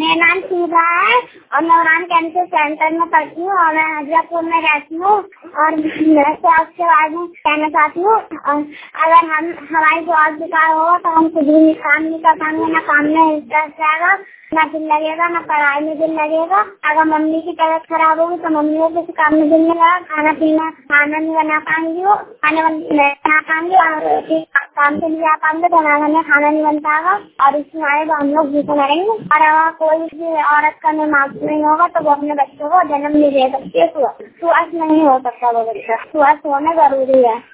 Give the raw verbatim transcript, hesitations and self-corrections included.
मेरा नाम सीधा है और मैं उड़ान कैंसर सेंटर में पढ़ती हूँ और मैं हजरापुर में रहती हूँ। और मैं आपके बारे में कहना चाहती हूँ, अगर हम हमारी स्वास्थ्य बेकार होगा तो हम कुछ भी काम नहीं कर पाएंगे, ना काम में इंटरेस्ट आएगा, ना दिल लगेगा, ना पढ़ाई में दिल लगेगा। अगर मम्मी की तबीयत खराब होगी तो मम्मी को किसी काम में दिल नहीं लगेगा, खाना पीना खाना नहीं बना पाएंगी, वो खाने बना पाएंगे और काम से नहीं जा पाएंगे तो हमारे घर में खाना नहीं बन पाएगा और इसमें आए तो हम लोग भूखे मरेंगे। और अगर कोई भी औरत का निर्माण नहीं होगा तो वो अपने बच्चों को जन्म नहीं दे सकती है। स्वस्थ नहीं हो सकता वो बच्चा, स्वस्थ होना जरूरी है।